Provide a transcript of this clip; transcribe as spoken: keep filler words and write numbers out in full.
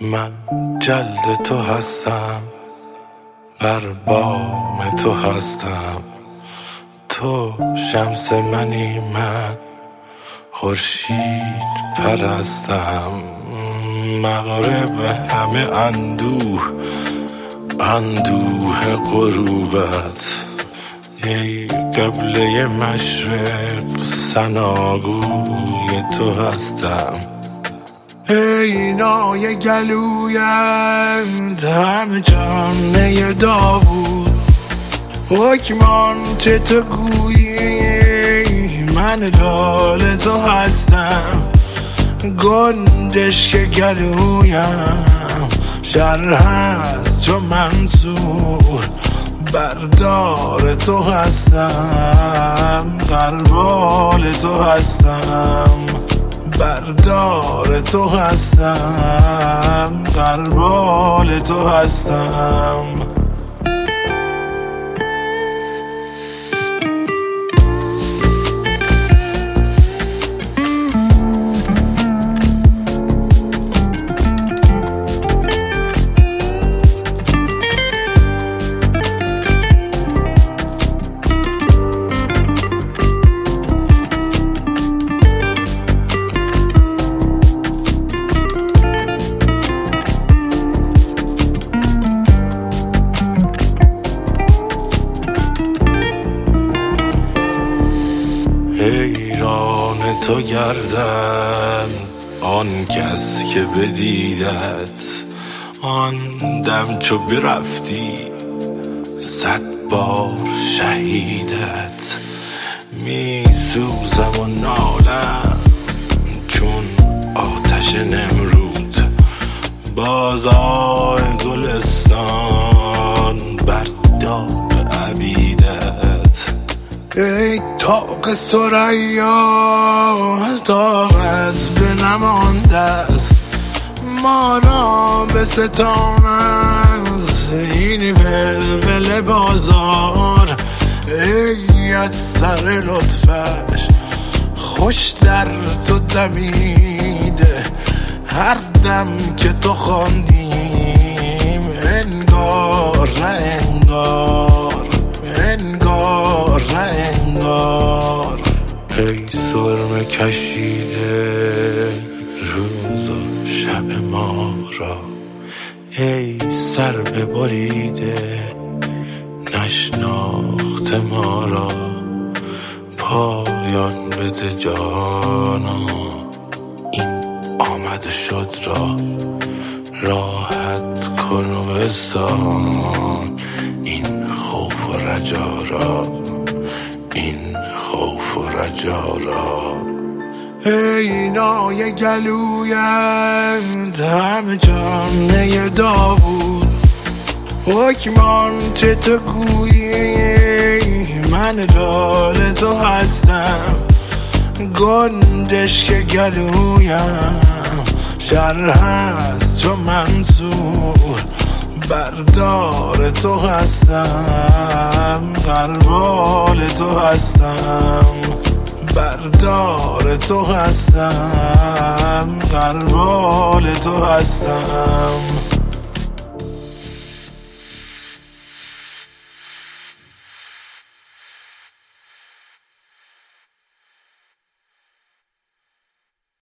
من جلد تو هستم، بر بام تو هستم، تو شمس منی، من خورشید پرستم. مغرب همه اندوه اندوه غروبت، ای قبله مشرق ثناگوی تو هستم. ای نای گلویت همه جامعه داوود، حکمان چه تو گویی من لال تو هستم. گنجش که گلویم شر هست چو منصور، بردار تو هستم، غربال تو هستم، بردار تو هستم، غربال تو هستم. حیران تو گردند آن کس که بدیدت، آن دم چو برفتی صد بار شهیدت. می سوزم و نالم چون آتش نمرود، بازای گلستان بر داغ عبیدت. ای طاق ثریا طاقت به نمانده است، ما را به ستان است این ولول بازار. ای از سر لطفش خوش در تو دمیده، هر دم که تو خواندیم انگار نه انگار، انگار نه انگار. ای سرمه کشیده روز و شب ما را، ای سر ببریده نشناخت ما را. پایان بده جانا این آمد شد را، راحت کن و بستان این خوف و رجا را، این خوف و رجا را. ای نای گلویت همه جامعه داوود، حکمان چه تو گویی من لال تو هستم. گنجش که گلویم شر هست چو منصور، بردار تو هستم، غربال تو هستم، بردار تو هستم، غربال تو هستم.